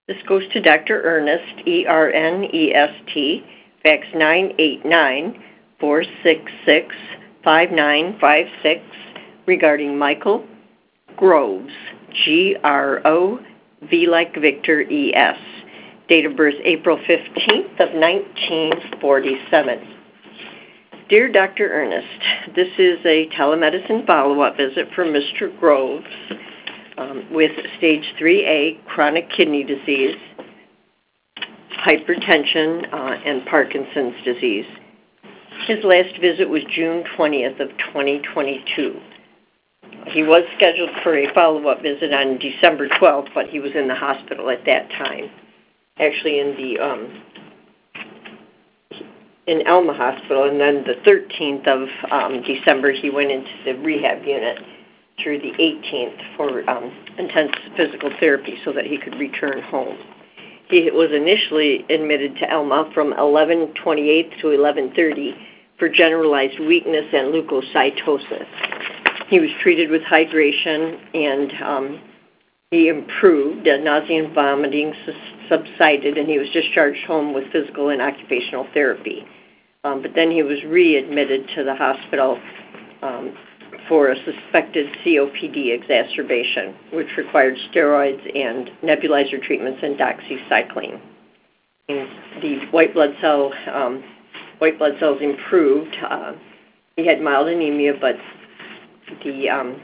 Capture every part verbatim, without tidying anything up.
This goes to Doctor Ernest, E R N E S T, fax nine eight nine, four six six, five nine five six, regarding Michael Groves, G R O V like Victor, E S. Date of birth April fifteenth of nineteen forty-seven. Dear Doctor Ernest, this is a telemedicine follow-up visit for Mister Groves um, with stage three A chronic kidney disease, hypertension, uh, and Parkinson's disease. His last visit was June twentieth of twenty twenty-two. He was scheduled for a follow-up visit on December twelfth, but he was in the hospital at that time. Actually in the um, in Alma Hospital, and then the thirteenth of um, December he went into the rehab unit through the eighteenth for um, intensive physical therapy so that he could return home. He was initially admitted to Alma from eleven twenty-eight to eleven thirty for generalized weakness and leukocytosis. He was treated with hydration, and um, he improved. Uh, nausea and vomiting subsided, and he was discharged home with physical and occupational therapy. Um, but then he was readmitted to the hospital um, for a suspected C O P D exacerbation, which required steroids and nebulizer treatments and doxycycline. And the white blood cell um, white blood cells improved. Uh, he had mild anemia, but the um,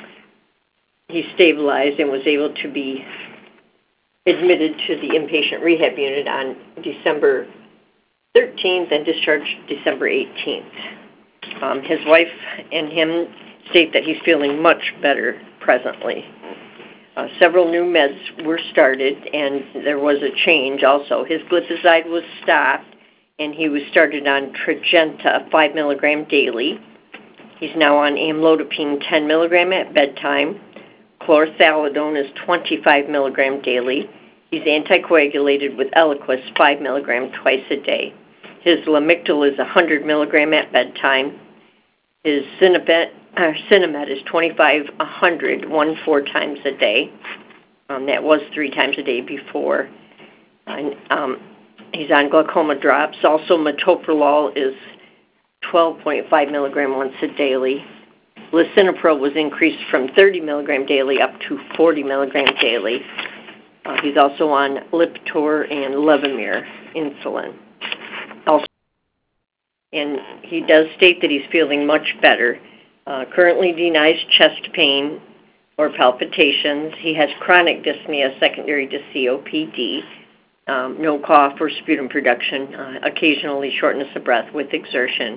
he stabilized and was able to be admitted to the inpatient rehab unit on December thirteenth and discharged December eighteenth. Um, his wife and him state that he's feeling much better presently. Uh, several new meds were started, and there was a change also. His glipizide was stopped, and he was started on Tradjenta, five milligram daily. He's now on amlodipine, ten milligram at bedtime. Chlorthalidone is twenty-five milligram daily. He's anticoagulated with Eliquis, five milligram twice a day. His Lamictal is one hundred milligram at bedtime. His Cinemet, uh, Cinemet is twenty-five, one hundred, one four times a day. Um, that was three times a day before. And, um, he's on glaucoma drops. Also, metoprolol is twelve point five milligram once a daily. Lisinopril was increased from thirty milligram daily up to forty milligram daily. Uh, he's also on Lipitor and Levemir insulin. Also, and he does state that he's feeling much better. Uh, currently denies chest pain or palpitations. He has chronic dyspnea secondary to C O P D. Um, no cough or sputum production. Uh, occasionally shortness of breath with exertion.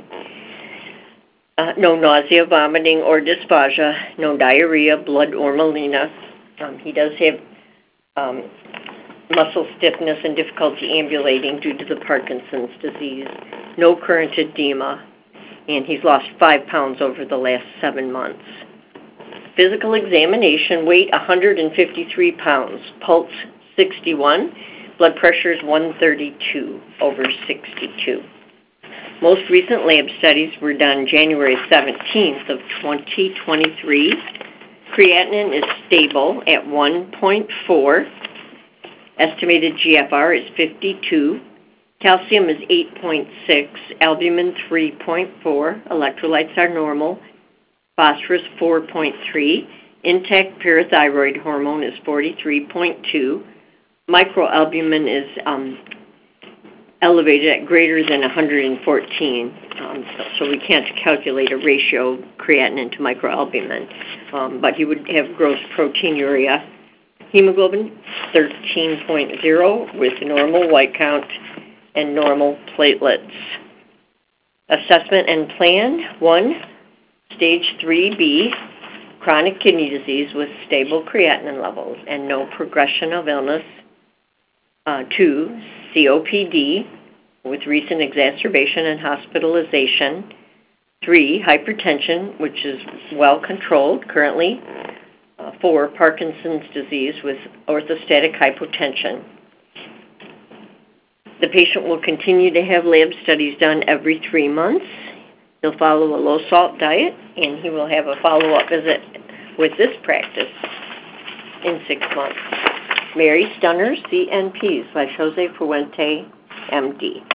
Uh, no nausea, vomiting, or dysphagia, no diarrhea, blood, or melena. Um, he does have um, muscle stiffness and difficulty ambulating due to the Parkinson's disease, no current edema, and he's lost five pounds over the last seven months. Physical examination, weight one hundred fifty-three pounds, pulse sixty-one, blood pressure is one thirty-two over sixty-two. Most recent lab studies were done January seventeenth of twenty twenty-three. Creatinine is stable at one point four. Estimated G F R is fifty-two. Calcium is eight point six. Albumin three point four. Electrolytes are normal. Phosphorus four point three. Intact parathyroid hormone is forty-three point two. Microalbumin is um, elevated at greater than one hundred fourteen, um, so, so we can't calculate a ratio creatinine to microalbumin, um, but he would have gross proteinuria. Hemoglobin thirteen point zero with normal white count and normal platelets. Assessment and plan: one, stage three B, chronic kidney disease with stable creatinine levels and no progression of illness. Uh, two, C O P D with recent exacerbation and hospitalization. Three, hypertension, which is well controlled currently. Uh, four, Parkinson's disease with orthostatic hypotension. The patient will continue to have lab studies done every three months. He'll follow a low-salt diet, and he will have a follow-up visit with this practice in six months. Mary Stunner, C N P slash Jose Fuente, M D.